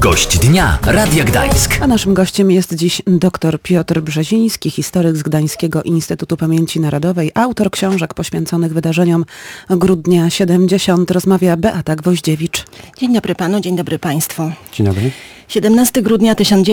Gość dnia Radia Gdańsk. A naszym gościem jest dziś dr Piotr Brzeziński, historyk z Gdańskiego Instytutu Pamięci Narodowej, autor książek poświęconych wydarzeniom Grudnia 70. Rozmawia Beata Gwoździewicz. Dzień dobry panu, dzień dobry państwu. Dzień dobry. 17 grudnia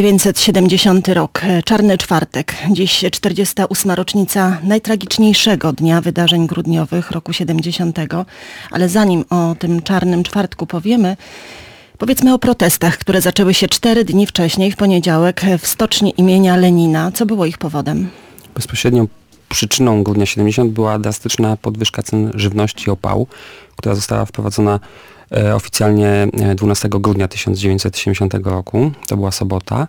1970 rok, Czarny Czwartek. Dziś 48. rocznica najtragiczniejszego dnia wydarzeń grudniowych roku 70. Ale zanim o tym Czarnym Czwartku powiedzmy o protestach, które zaczęły się 4 dni wcześniej, w poniedziałek, w stoczni imienia Lenina. Co było ich powodem? Bezpośrednią przyczyną grudnia 70 była drastyczna podwyżka cen żywności i opału, która została wprowadzona oficjalnie 12 grudnia 1970 roku. To była sobota.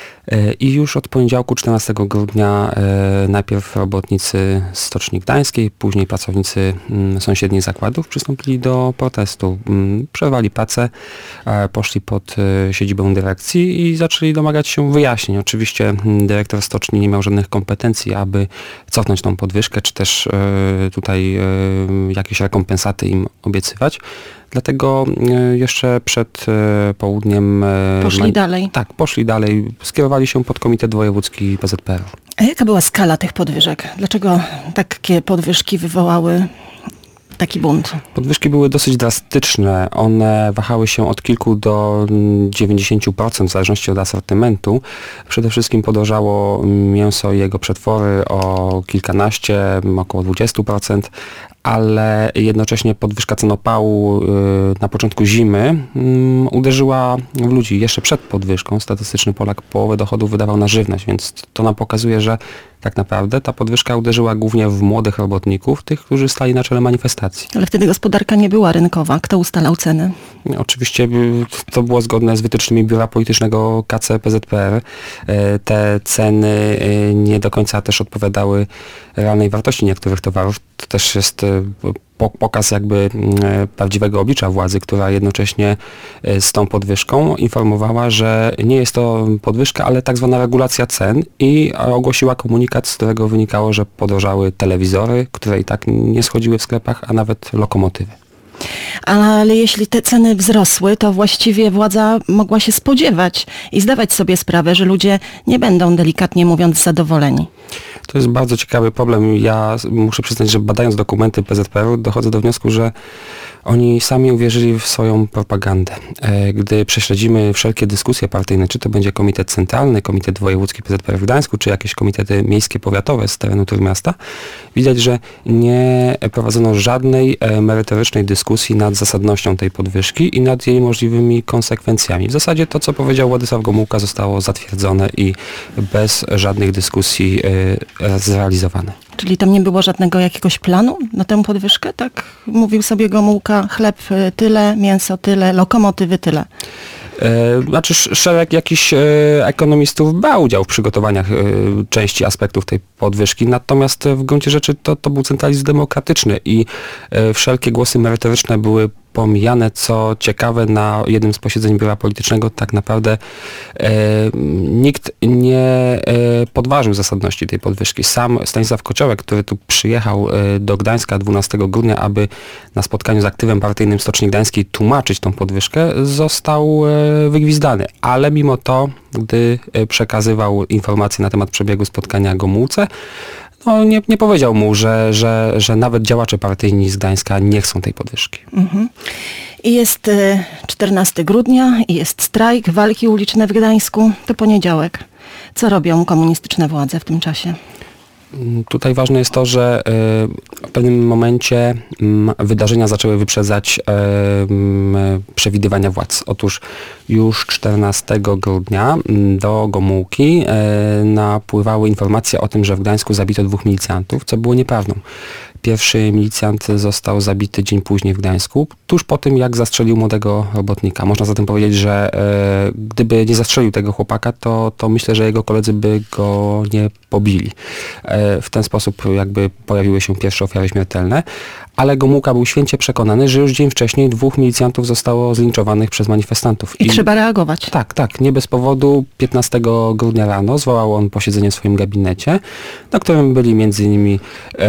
I już od poniedziałku 14 grudnia najpierw robotnicy Stoczni Gdańskiej, później pracownicy sąsiednich zakładów przystąpili do protestu. Przerwali pracę, poszli pod siedzibę dyrekcji i zaczęli domagać się wyjaśnień. Oczywiście dyrektor stoczni nie miał żadnych kompetencji, aby cofnąć tą podwyżkę, czy też tutaj jakieś rekompensaty im obiecywać. Dlatego jeszcze przed południem... Poszli dalej. Tak, poszli dalej. Skierowali się pod Komitet Wojewódzki PZPR. A jaka była skala tych podwyżek? Dlaczego takie podwyżki wywołały taki bunt? Podwyżki były dosyć drastyczne. One wahały się od kilku do 90% w zależności od asortymentu. Przede wszystkim podrożało mięso i jego przetwory o kilkanaście, około 20%. Ale jednocześnie podwyżka cen opału na początku zimy uderzyła w ludzi. Jeszcze przed podwyżką statystyczny Polak połowę dochodów wydawał na żywność, więc to nam pokazuje, że tak naprawdę ta podwyżka uderzyła głównie w młodych robotników, tych, którzy stali na czele manifestacji. Ale wtedy gospodarka nie była rynkowa. Kto ustalał ceny? Oczywiście to było zgodne z wytycznymi Biura Politycznego KC PZPR. Te ceny nie do końca też odpowiadały realnej wartości niektórych towarów. To też jest pokaz jakby prawdziwego oblicza władzy, która jednocześnie z tą podwyżką informowała, że nie jest to podwyżka, ale tak zwana regulacja cen i ogłosiła komunikat, z którego wynikało, że podrożały telewizory, które i tak nie schodziły w sklepach, a nawet lokomotywy. Ale jeśli te ceny wzrosły, to właściwie władza mogła się spodziewać i zdawać sobie sprawę, że ludzie nie będą, delikatnie mówiąc, zadowoleni. To jest bardzo ciekawy problem. Ja muszę przyznać, że badając dokumenty PZPR-u dochodzę do wniosku, że oni sami uwierzyli w swoją propagandę. Gdy prześledzimy wszelkie dyskusje partyjne, czy to będzie Komitet Centralny, Komitet Wojewódzki PZPR w Gdańsku, czy jakieś komitety miejskie, powiatowe z terenu Trójmiasta, widać, że nie prowadzono żadnej merytorycznej dyskusji nad zasadnością tej podwyżki i nad jej możliwymi konsekwencjami. W zasadzie to, co powiedział Władysław Gomułka, zostało zatwierdzone i bez żadnych dyskusji zrealizowane. Czyli tam nie było żadnego jakiegoś planu na tę podwyżkę? Tak mówił sobie Gomułka, chleb tyle, mięso tyle, lokomotywy tyle. Znaczy szereg jakichś ekonomistów brał udział w przygotowaniach części aspektów tej podwyżki, natomiast w gruncie rzeczy to był centralizm demokratyczny i wszelkie głosy merytoryczne były pomijane. Co ciekawe, na jednym z posiedzeń Biura Politycznego tak naprawdę nikt nie podważył zasadności tej podwyżki. Sam Stanisław Kociołek, który tu przyjechał do Gdańska 12 grudnia, aby na spotkaniu z aktywem partyjnym Stoczni Gdańskiej tłumaczyć tą podwyżkę, został wygwizdany. Ale mimo to, gdy przekazywał informacje na temat przebiegu spotkania Gomułce, nie powiedział mu, że nawet działacze partyjni z Gdańska nie chcą tej podwyżki. Mhm. I jest 14 grudnia i jest strajk, walki uliczne w Gdańsku. To poniedziałek. Co robią komunistyczne władze w tym czasie? Tutaj ważne jest to, że w pewnym momencie wydarzenia zaczęły wyprzedzać przewidywania władz. Otóż już 14 grudnia do Gomułki napływały informacje o tym, że w Gdańsku zabito 2 milicjantów, co było nieprawdą. Pierwszy milicjant został zabity dzień później w Gdańsku, tuż po tym, jak zastrzelił młodego robotnika. Można zatem powiedzieć, że gdyby nie zastrzelił tego chłopaka, to myślę, że jego koledzy by go nie pobili. W ten sposób jakby pojawiły się pierwsze ofiary śmiertelne, ale Gomułka był święcie przekonany, że już dzień wcześniej 2 milicjantów zostało zlinczowanych przez manifestantów. I trzeba reagować. Tak. Nie bez powodu 15 grudnia rano zwołał on posiedzenie w swoim gabinecie, na którym byli m.in.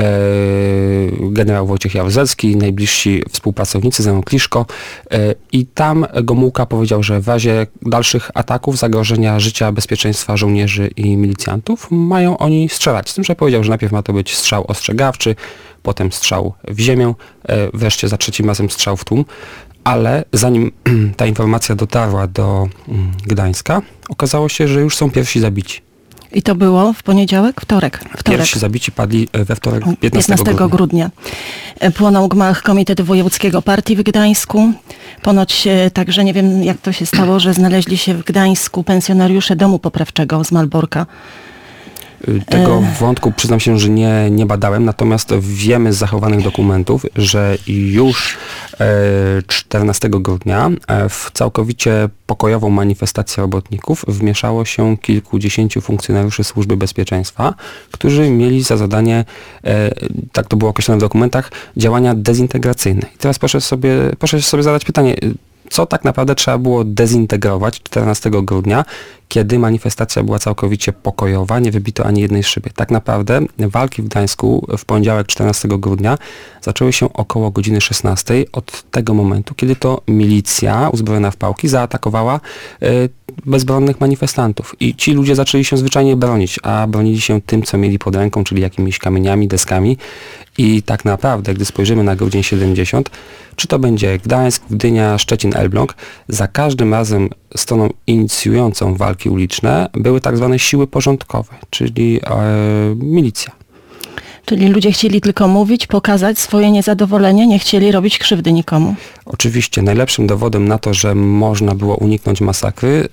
generał Wojciech Jaruzelski, najbliżsi współpracownicy, Zenon Kliszko, i tam Gomułka powiedział, że w razie dalszych ataków, zagrożenia życia, bezpieczeństwa żołnierzy i milicjantów mają oni strzelać. Z tym, że powiedział, że najpierw ma to być strzał ostrzegawczy, potem strzał w ziemię, wreszcie za 3. razem strzał w tłum. Ale zanim ta informacja dotarła do Gdańska, okazało się, że już są pierwsi zabici. I to było w poniedziałek? Wtorek. Pierwsi zabici padli we wtorek 15 grudnia. Płonął gmach Komitetu Wojewódzkiego Partii w Gdańsku. Ponoć także, nie wiem jak to się stało, że znaleźli się w Gdańsku pensjonariusze domu poprawczego z Malborka. Tego wątku przyznam się, że nie badałem, natomiast wiemy z zachowanych dokumentów, że już 14 grudnia w całkowicie pokojową manifestację robotników wmieszało się kilkudziesięciu funkcjonariuszy Służby Bezpieczeństwa, którzy mieli za zadanie, tak to było określone w dokumentach, działania dezintegracyjne. I teraz proszę sobie zadać pytanie, co tak naprawdę trzeba było dezintegrować 14 grudnia, kiedy manifestacja była całkowicie pokojowa, nie wybito ani jednej szyby. Tak naprawdę walki w Gdańsku w poniedziałek 14 grudnia zaczęły się około godziny 16 od tego momentu, kiedy to milicja uzbrojona w pałki zaatakowała bezbronnych manifestantów. I ci ludzie zaczęli się zwyczajnie bronić, a bronili się tym, co mieli pod ręką, czyli jakimiś kamieniami, deskami. I tak naprawdę, gdy spojrzymy na grudzień 70, czy to będzie Gdańsk, Gdynia, Szczecin, Elbląg, za każdym razem stroną inicjującą walki uliczne były tak zwane siły porządkowe, czyli milicja. Czyli ludzie chcieli tylko mówić, pokazać swoje niezadowolenie, nie chcieli robić krzywdy nikomu. Oczywiście najlepszym dowodem na to, że można było uniknąć masakry,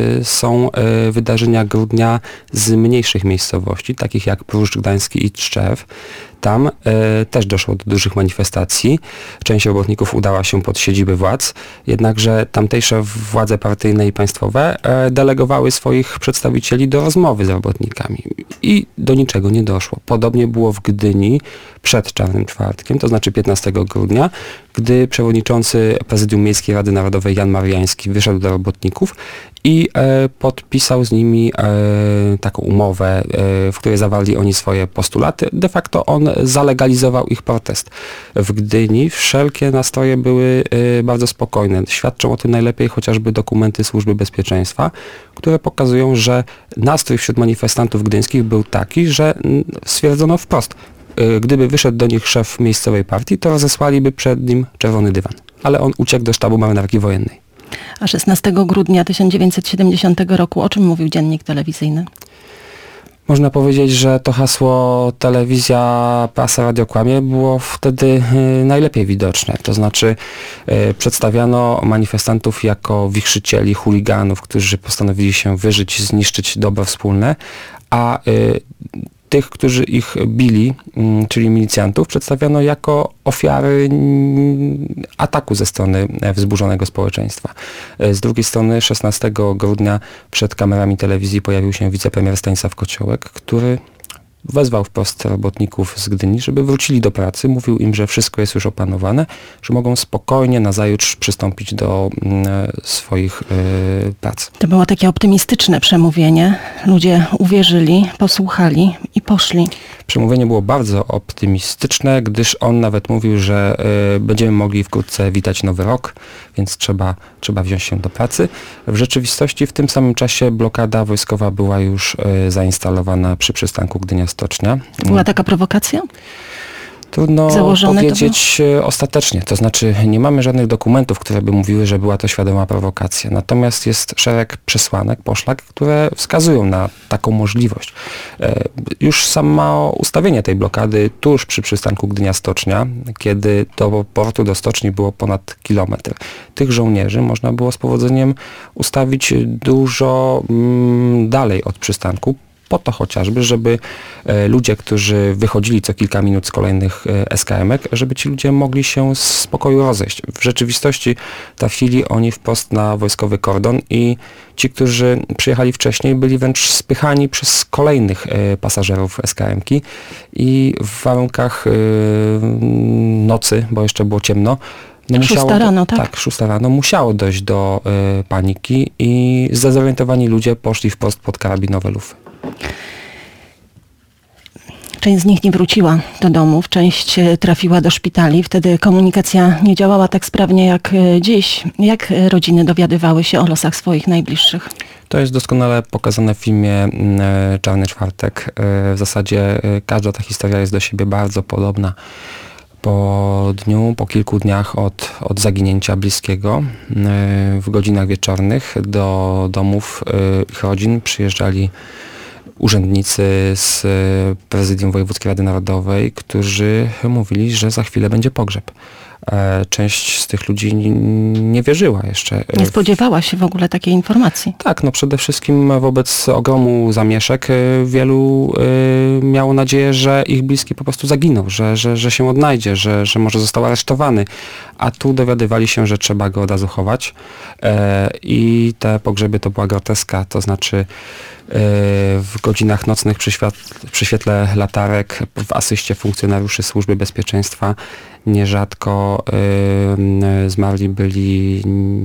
są wydarzenia grudnia z mniejszych miejscowości, takich jak Pruszcz Gdański i Tczew. Tam też doszło do dużych manifestacji. Część robotników udała się pod siedziby władz, jednakże tamtejsze władze partyjne i państwowe delegowały swoich przedstawicieli do rozmowy z robotnikami i do niczego nie doszło. Podobnie było w Gdyni przed Czarnym Czwartkiem, to znaczy 15 grudnia, gdy przewodniczący Prezydium Miejskiej Rady Narodowej Jan Mariański wyszedł do robotników i podpisał z nimi taką umowę, w której zawarli oni swoje postulaty. De facto on zalegalizował ich protest. W Gdyni wszelkie nastroje były bardzo spokojne. Świadczą o tym najlepiej chociażby dokumenty Służby Bezpieczeństwa, które pokazują, że nastrój wśród manifestantów gdyńskich był taki, że stwierdzono wprost, gdyby wyszedł do nich szef miejscowej partii, to rozesłaliby przed nim czerwony dywan. Ale on uciekł do sztabu marynarki wojennej. A 16 grudnia 1970 roku o czym mówił dziennik telewizyjny? Można powiedzieć, że to hasło telewizja, prasa, radio kłamie było wtedy najlepiej widoczne. To znaczy przedstawiano manifestantów jako wichrzycieli, chuliganów, którzy postanowili się wyżyć, zniszczyć dobro wspólne, a tych, którzy ich bili, czyli milicjantów, przedstawiano jako ofiary ataku ze strony wzburzonego społeczeństwa. Z drugiej strony 16 grudnia przed kamerami telewizji pojawił się wicepremier Stanisław Kociołek, który wezwał wprost robotników z Gdyni, żeby wrócili do pracy. Mówił im, że wszystko jest już opanowane, że mogą spokojnie nazajutrz przystąpić do swoich prac. To było takie optymistyczne przemówienie. Ludzie uwierzyli, posłuchali i poszli. Przemówienie było bardzo optymistyczne, gdyż on nawet mówił, że będziemy mogli wkrótce witać nowy rok, więc trzeba wziąć się do pracy. W rzeczywistości w tym samym czasie blokada wojskowa była już zainstalowana przy przystanku Gdynia-Stocznia. To była taka prowokacja? Trudno powiedzieć ostatecznie. To znaczy nie mamy żadnych dokumentów, które by mówiły, że była to świadoma prowokacja. Natomiast jest szereg przesłanek, poszlak, które wskazują na taką możliwość. Już samo ustawienie tej blokady tuż przy przystanku Gdynia-Stocznia, kiedy do portu, do stoczni było ponad kilometr. Tych żołnierzy można było z powodzeniem ustawić dużo dalej od przystanku, po to chociażby, żeby ludzie, którzy wychodzili co kilka minut z kolejnych SKM-ek, żeby ci ludzie mogli się z spokoju rozejść. W rzeczywistości trafili oni wprost na wojskowy kordon i ci, którzy przyjechali wcześniej, byli wręcz spychani przez kolejnych pasażerów SKM-ki i w warunkach nocy, bo jeszcze było ciemno, 6 rano, tak? Tak, 6 rano musiało dojść do paniki i zdezorientowani ludzie poszli wprost pod karabinowe lufy. Część z nich nie wróciła do domów, część trafiła do szpitali. Wtedy komunikacja nie działała tak sprawnie jak dziś. Jak rodziny dowiadywały się o losach swoich najbliższych? To jest doskonale pokazane w filmie Czarny Czwartek. W zasadzie każda ta historia jest do siebie bardzo podobna. Po kilku dniach od zaginięcia bliskiego, w godzinach wieczornych do domów ich rodzin przyjeżdżali urzędnicy z Prezydium Wojewódzkiej Rady Narodowej, którzy mówili, że za chwilę będzie pogrzeb. Część z tych ludzi nie wierzyła jeszcze. Nie spodziewała się w ogóle takiej informacji. Tak, no przede wszystkim wobec ogromu zamieszek wielu miało nadzieję, że ich bliski po prostu zaginął, że się odnajdzie, że może został aresztowany. A tu dowiadywali się, że trzeba go od razu chować i te pogrzeby to była groteska, to znaczy w godzinach nocnych przy świetle latarek, w asyście funkcjonariuszy Służby Bezpieczeństwa nierzadko zmarli byli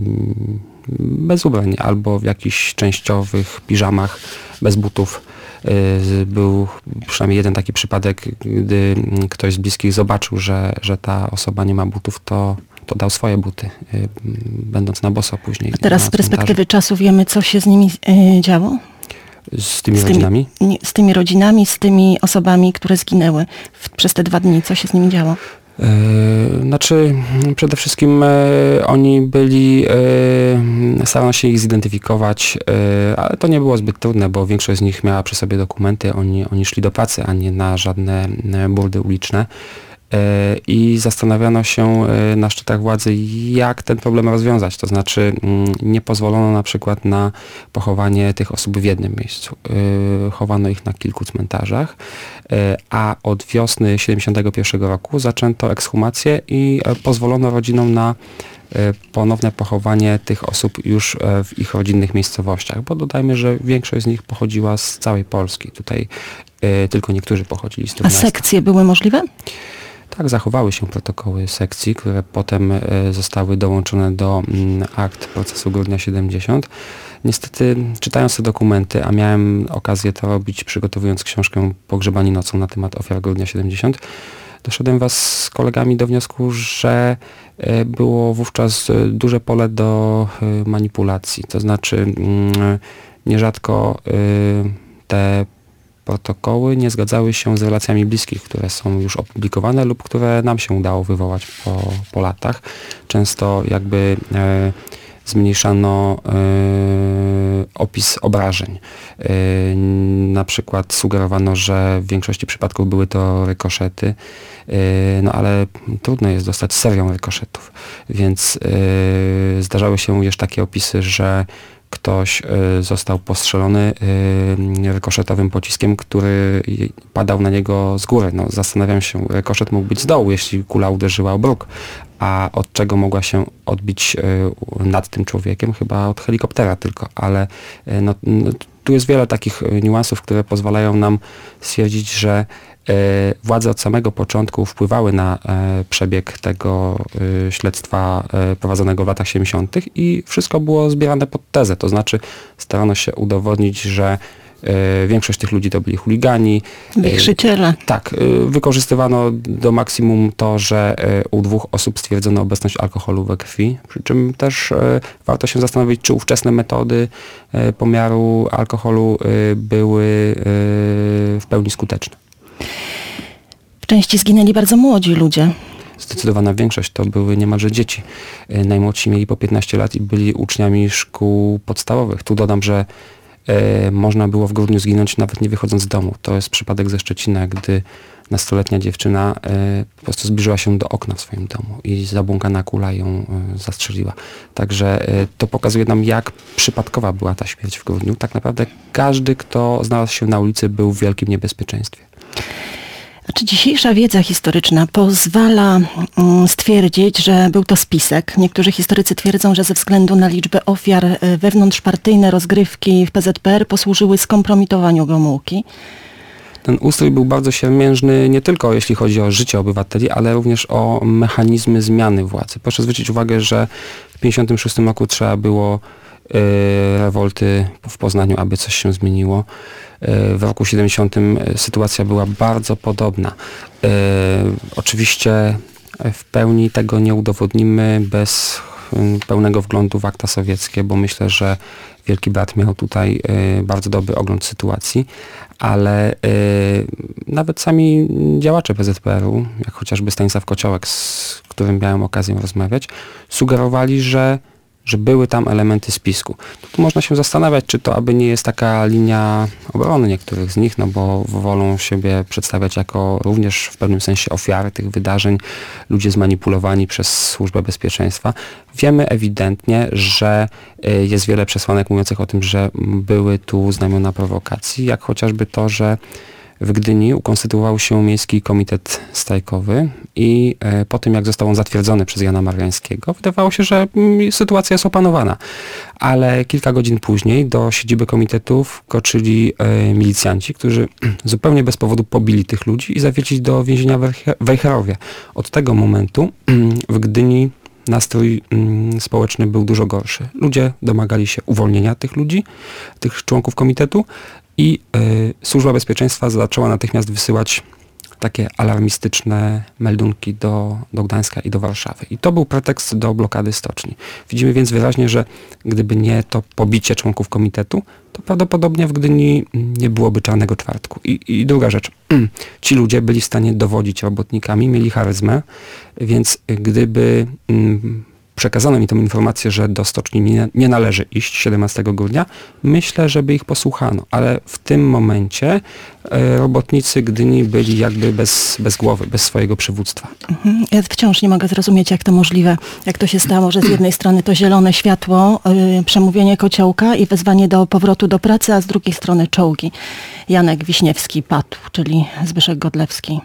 bez ubrań albo w jakichś częściowych piżamach, bez butów. Był przynajmniej jeden taki przypadek, gdy ktoś z bliskich zobaczył, że ta osoba nie ma butów, to dał swoje buty, będąc na boso później. A teraz z perspektywy czasu wiemy, co się z nimi działo? Z tymi rodzinami? Z tymi rodzinami, z tymi osobami, które zginęły przez te 2 dni. Co się z nimi działo? Znaczy, przede wszystkim oni byli, starano się ich zidentyfikować, ale to nie było zbyt trudne, bo większość z nich miała przy sobie dokumenty, oni szli do pracy, a nie na żadne burdy uliczne. I zastanawiano się na szczytach władzy, jak ten problem rozwiązać. To znaczy nie pozwolono na przykład na pochowanie tych osób w jednym miejscu. Chowano ich na kilku cmentarzach, a od wiosny 1971 roku zaczęto ekshumację i pozwolono rodzinom na ponowne pochowanie tych osób już w ich rodzinnych miejscowościach, bo dodajmy, że większość z nich pochodziła z całej Polski. Tutaj tylko niektórzy pochodzili z tych miast. A sekcje były możliwe? Tak, zachowały się protokoły sekcji, które potem zostały dołączone do akt procesu Grudnia 70. Niestety, czytając te dokumenty, a miałem okazję to robić, przygotowując książkę Pogrzebani nocą na temat ofiar Grudnia 70, doszedłem wraz z kolegami do wniosku, że było wówczas duże pole do manipulacji. To znaczy, nierzadko te protokoły nie zgadzały się z relacjami bliskich, które są już opublikowane lub które nam się udało wywołać po latach. Często jakby zmniejszano opis obrażeń. Na przykład sugerowano, że w większości przypadków były to rykoszety, no ale trudno jest dostać serią rykoszetów, więc zdarzały się już takie opisy, że ktoś został postrzelony rykoszetowym pociskiem, który padał na niego z góry. No, zastanawiam się, rykoszet mógł być z dołu, jeśli kula uderzyła o bruk. A od czego mogła się odbić nad tym człowiekiem? Chyba od helikoptera tylko, ale tu jest wiele takich niuansów, które pozwalają nam stwierdzić, że władze od samego początku wpływały na przebieg tego śledztwa prowadzonego w latach 70. i wszystko było zbierane pod tezę, to znaczy starano się udowodnić, że większość tych ludzi to byli chuligani. Wichrzyciele. Tak, wykorzystywano do maksimum to, że u 2 osób stwierdzono obecność alkoholu we krwi, przy czym też warto się zastanowić, czy ówczesne metody pomiaru alkoholu były w pełni skuteczne. W części zginęli bardzo młodzi ludzie. Zdecydowana większość to były niemalże dzieci. Najmłodsi mieli po 15 lat i byli uczniami szkół podstawowych. Tu dodam, że można było w grudniu zginąć nawet nie wychodząc z domu. To jest przypadek ze Szczecina, gdy nastoletnia dziewczyna po prostu zbliżyła się do okna w swoim domu i zabłąkana kula ją zastrzeliła. Także to pokazuje nam, jak przypadkowa była ta śmierć w grudniu. Tak naprawdę każdy, kto znalazł się na ulicy, był w wielkim niebezpieczeństwie. Czy dzisiejsza wiedza historyczna pozwala stwierdzić, że był to spisek? Niektórzy historycy twierdzą, że ze względu na liczbę ofiar wewnątrzpartyjne rozgrywki w PZPR posłużyły skompromitowaniu Gomułki. Ten ustrój był bardzo siermiężny nie tylko jeśli chodzi o życie obywateli, ale również o mechanizmy zmiany władzy. Proszę zwrócić uwagę, że w 1956 roku trzeba było rewolty w Poznaniu, aby coś się zmieniło. W roku 70 sytuacja była bardzo podobna. Oczywiście w pełni tego nie udowodnimy bez pełnego wglądu w akta sowieckie, bo myślę, że Wielki Brat miał tutaj bardzo dobry ogląd sytuacji, ale nawet sami działacze PZPR-u, jak chociażby Stanisław Kociołek, z którym miałem okazję rozmawiać, sugerowali, że były tam elementy spisku. Tu można się zastanawiać, czy to aby nie jest taka linia obrony niektórych z nich, no bo wolą siebie przedstawiać jako również w pewnym sensie ofiary tych wydarzeń, ludzie zmanipulowani przez Służbę Bezpieczeństwa. Wiemy ewidentnie, że jest wiele przesłanek mówiących o tym, że były tu znamiona prowokacji, jak chociażby to, że w Gdyni ukonstytuował się Miejski Komitet Strajkowy i po tym, jak został on zatwierdzony przez Jana Mariańskiego, wydawało się, że sytuacja jest opanowana. Ale kilka godzin później do siedziby komitetu wkroczyli milicjanci, którzy zupełnie bez powodu pobili tych ludzi i zawieźli do więzienia w Wejherowie. Od tego momentu w Gdyni nastrój społeczny był dużo gorszy. Ludzie domagali się uwolnienia tych ludzi, tych członków komitetu, i Służba Bezpieczeństwa zaczęła natychmiast wysyłać takie alarmistyczne meldunki do Gdańska i do Warszawy. I to był pretekst do blokady stoczni. Widzimy więc wyraźnie, że gdyby nie to pobicie członków komitetu, to prawdopodobnie w Gdyni nie byłoby Czarnego Czwartku. I druga rzecz. Ci ludzie byli w stanie dowodzić robotnikami, mieli charyzmę, więc gdyby przekazano mi tą informację, że do stoczni nie należy iść 17 grudnia, myślę, że by ich posłuchano, ale w tym momencie robotnicy Gdyni byli jakby bez głowy, bez swojego przywództwa. Ja wciąż nie mogę zrozumieć, jak to możliwe, jak to się stało, że z jednej strony to zielone światło, przemówienie Kociołka i wezwanie do powrotu do pracy, a z drugiej strony czołgi. Janek Wiśniewski padł, czyli Zbyszek Godlewski.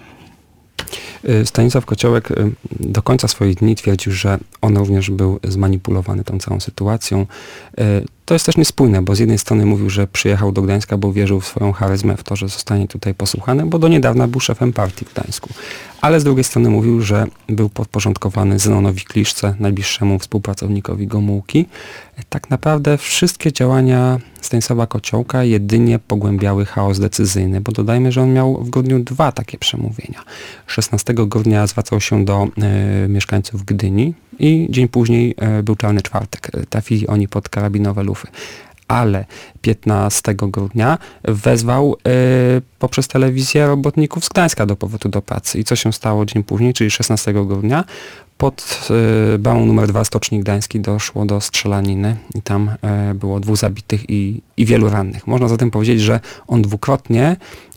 Stanisław Kociołek do końca swoich dni twierdził, że on również był zmanipulowany tą całą sytuacją. To jest też niespójne, bo z jednej strony mówił, że przyjechał do Gdańska, bo wierzył w swoją charyzmę, w to, że zostanie tutaj posłuchany, bo do niedawna był szefem partii w Gdańsku. Ale z drugiej strony mówił, że był podporządkowany Zenonowi Kliszce, najbliższemu współpracownikowi Gomułki. Tak naprawdę wszystkie działania Stanisława Kociołka jedynie pogłębiały chaos decyzyjny, bo dodajmy, że on miał w grudniu 2 takie przemówienia. 16 grudnia zwracał się do mieszkańców Gdyni i dzień później był Czarny Czwartek. Trafili oni pod karabinowe lufy. Ale 15 grudnia wezwał poprzez telewizję robotników z Gdańska do powrotu do pracy. I co się stało dzień później, czyli 16 grudnia? Pod bramą numer 2 Stoczni Gdańskiej doszło do strzelaniny i tam było 2 zabitych i wielu rannych. Można zatem powiedzieć, że on dwukrotnie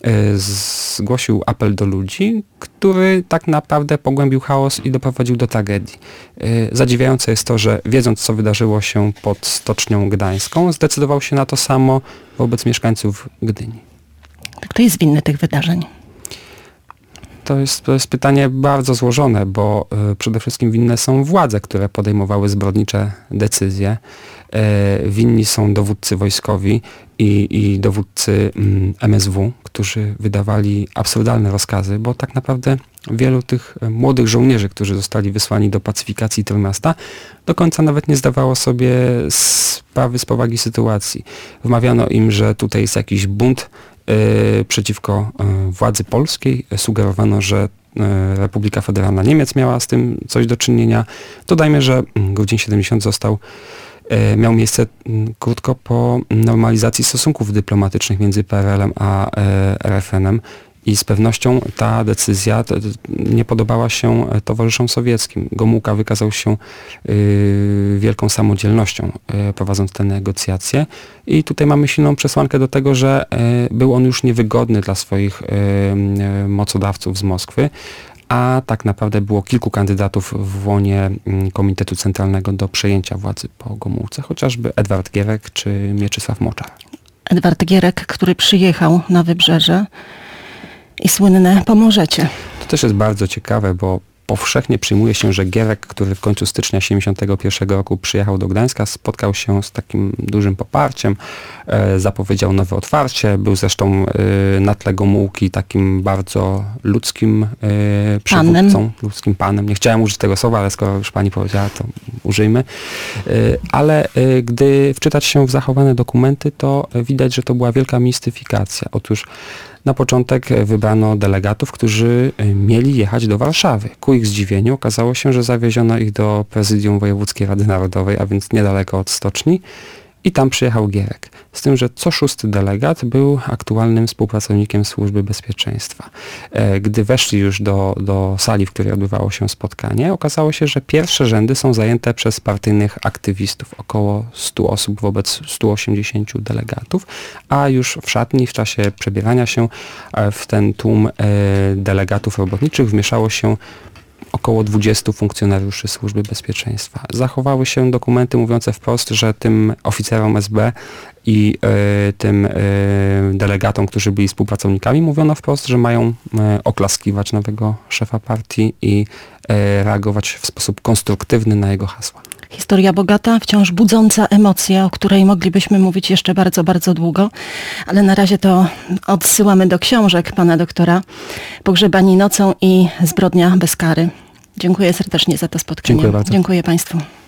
zgłosił apel do ludzi, który tak naprawdę pogłębił chaos i doprowadził do tragedii. Zadziwiające jest to, że wiedząc, co wydarzyło się pod Stocznią Gdańską, zdecydował się na to samo wobec mieszkańców Gdyni. Kto jest winny tych wydarzeń? To jest pytanie bardzo złożone, bo przede wszystkim winne są władze, które podejmowały zbrodnicze decyzje. Winni są dowódcy wojskowi i dowódcy MSW, którzy wydawali absurdalne rozkazy, bo tak naprawdę wielu tych młodych żołnierzy, którzy zostali wysłani do pacyfikacji Trójmiasta, do końca nawet nie zdawało sobie sprawy z powagi sytuacji. Wmawiano im, że tutaj jest jakiś bunt przeciwko władzy polskiej. Sugerowano, że Republika Federalna Niemiec miała z tym coś do czynienia. Dodajmy, że grudzień 70 miał miejsce krótko po normalizacji stosunków dyplomatycznych między PRL-em a RFN-em I z pewnością ta decyzja nie podobała się towarzyszom sowieckim. Gomułka wykazał się wielką samodzielnością, prowadząc te negocjacje. I tutaj mamy silną przesłankę do tego, że był on już niewygodny dla swoich mocodawców z Moskwy, a tak naprawdę było kilku kandydatów w łonie Komitetu Centralnego do przejęcia władzy po Gomułce, chociażby Edward Gierek czy Mieczysław Moczar. Edward Gierek, który przyjechał na Wybrzeże i słynne Pomorzecie. To też jest bardzo ciekawe, bo powszechnie przyjmuje się, że Gierek, który w końcu stycznia 1971 roku przyjechał do Gdańska, spotkał się z takim dużym poparciem, zapowiedział nowe otwarcie, był zresztą na tle Gomułki takim bardzo ludzkim przywódcą, ludzkim panem. Nie chciałem użyć tego słowa, ale skoro już pani powiedziała, to użyjmy. Ale gdy wczytać się w zachowane dokumenty, to widać, że to była wielka mistyfikacja. Otóż na początek wybrano delegatów, którzy mieli jechać do Warszawy. Ku ich zdziwieniu okazało się, że zawieziono ich do Prezydium Wojewódzkiej Rady Narodowej, a więc niedaleko od stoczni, i tam przyjechał Gierek. Z tym, że co 6. delegat był aktualnym współpracownikiem Służby Bezpieczeństwa. Gdy weszli już do sali, w której odbywało się spotkanie, okazało się, że pierwsze rzędy są zajęte przez partyjnych aktywistów, około 100 osób wobec 180 delegatów, a już w szatni, w czasie przebierania się w ten tłum delegatów robotniczych wmieszało się około 20 funkcjonariuszy Służby Bezpieczeństwa. Zachowały się dokumenty mówiące wprost, że tym oficerom SB i tym delegatom, którzy byli współpracownikami, mówiono wprost, że mają oklaskiwać nowego szefa partii i reagować w sposób konstruktywny na jego hasła. Historia bogata, wciąż budząca emocje, o której moglibyśmy mówić jeszcze bardzo, bardzo długo, ale na razie to odsyłamy do książek pana doktora Pogrzebani nocą i Zbrodnia bez kary. Dziękuję serdecznie za to spotkanie. Dziękuję bardzo. Dziękuję państwu.